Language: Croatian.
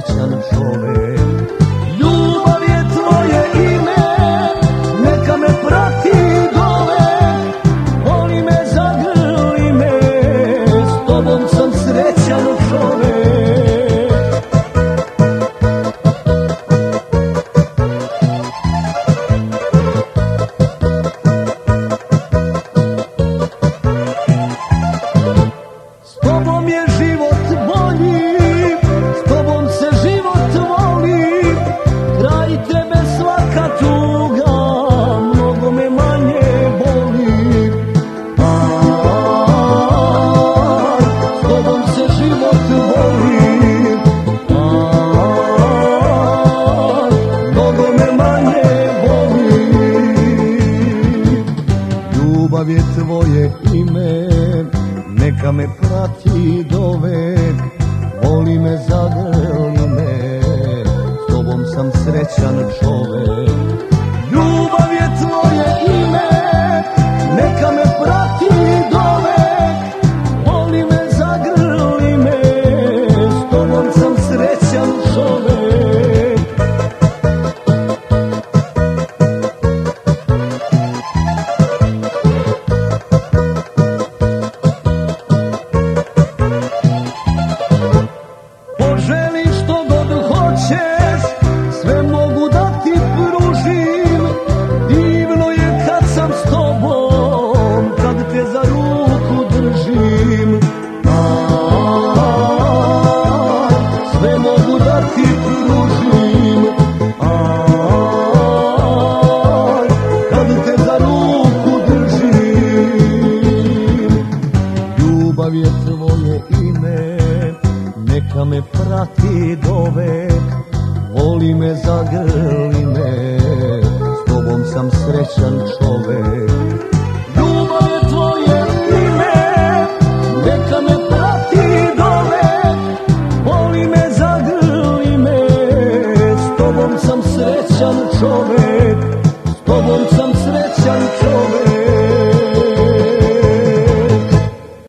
srećan čovek. Ljubav je tvoje ime, neka me prati dole, voli me, zagrli me, s tobom sam srećan čovek. S tobom je život bolji, s tobom se život voli, kraj tebe svaka tuga mnogo me manje boli. S tobom se život voli, mnogo me manje boli. Ljubav je tvoje ime, neka me prati dovek, voli me, zagrli me, s tobom sam srećan čovek. Ljubav je tvoje ime, neka me prati dovek, voli me, zagrli me, s tobom sam srećan čovek. Poželi što god hoćeš, sve mogu da ti pružim, divno je kad sam s tobom, kad te za ruku držim. Sve mogu da ti pružim, kad te za ruku držim. Ljubav je tvoje ime, neka me prati dovek, voli me, zagrli me, s tobom sam srećan čovek. Ljubav je tvoje ime, neka me prati dovek, voli me, zagrli me, s tobom sam srećan čovek, s tobom sam srećan čovek.